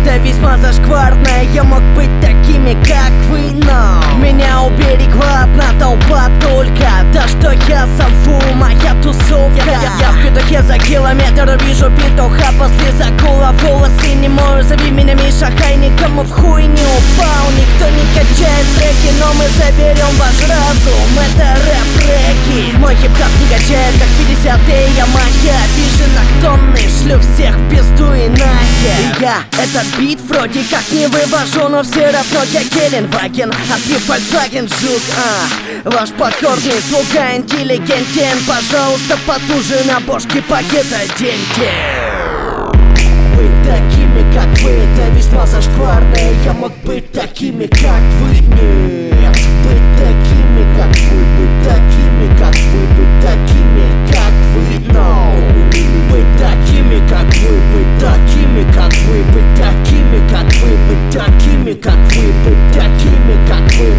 какое-то весьма зашкварное. Я мог быть такими, как вы, но меня уберегла одна толпа только. Да что я зову, моя тусовка. Я в петухе за километр вижу петуха после закула. Волосы не мою, зови меня Миша Хай. Никому в хуй не упал, никто не качает треки, но мы заберем ваш разум. Это рэп-реки. Мой хип-хап не качает, как 50-е Ямахи. Обиженных тонны, шлю всех в пизду и нахер. Я этот бит вроде как не вывожу, но все равно я Геленваген, а ты Volkswagen жук. Ваш покорный слуга интеллигентен. Пожалуйста, потуже на бошке пакет оденьте. Быть такими, как вы, это весьма зашкварное. Я мог быть такими, как вы, нет. Быть такими, как вы, быть такими, как вы, быть такими, как вы, no. Быть такими, как вы, быть такими, как вы, быть такими, как вы, быть такими, как вы, быть такими, как вы,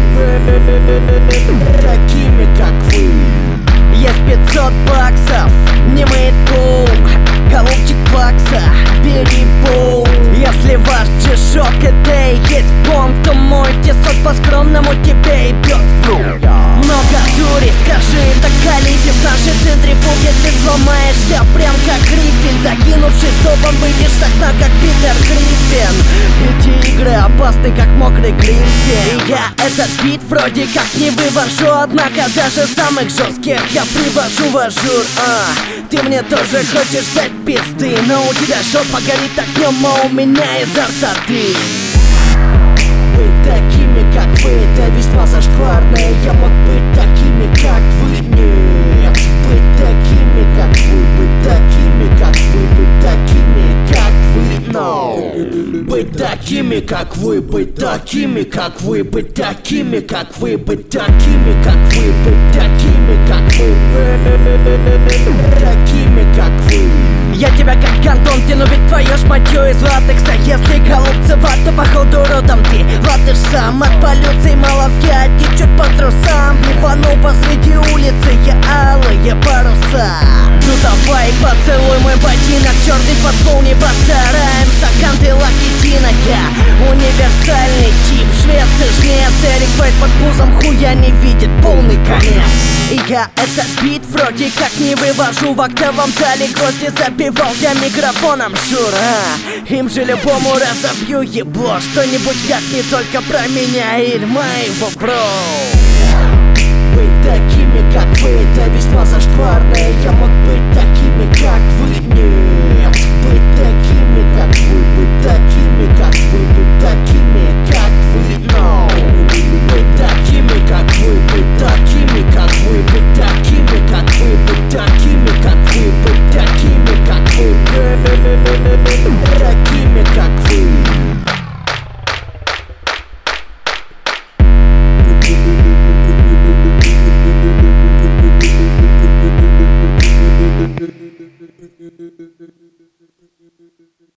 такими, как вы. Есть 500 баксов, не мейд пул, голубчик бакса, бери пул. Если ваш чешок это и есть бомб, то мой тесок по-скромному тебе и бьет в руку. Много дури, скажи это калифе. В нашей центрифуге ты сломаешься прям как грифель. Закинувшись топом, выйдешь с окна как Питер Гриффин. Эти игры опасны как мокрый гринфель. И я этот бит вроде как не вывожу, однако даже самых жестких я привожу в ажур. Ты мне тоже хочешь дать пизды, но у тебя жопа горит огнем, а у меня изо рта дым. Быть такими, как вы, это весьма зашкварное. Я мог быть такими, как вы, нет. Быть такими, как вы, быть такими, как вы, быть такими, как вы, no. Быть такими, как вы, быть такими, как вы, быть такими, как вы, быть такими, как вы, быть такими, как вы, такими, как вы. Я тебя как гандон тяну, ведь твое шматье из латекса. Если голубцева, то походу родом ты латыш сам. От полюций мало течет по трусам. Ливанул посреди улицы, я алые паруса. Ну давай поцелуй мой ботинок, черный фастфол, не постараемся. Канты лакетина, я универсальный тип. Швец, жнец, Эрик Вайс под пузом хуя не видит, полный конец. И я этот бит вроде как не вывожу. В октавом зале гости запивал я микрофоном шур. Им же любому разобью ебло. Что-нибудь как не только про меня или моего бро.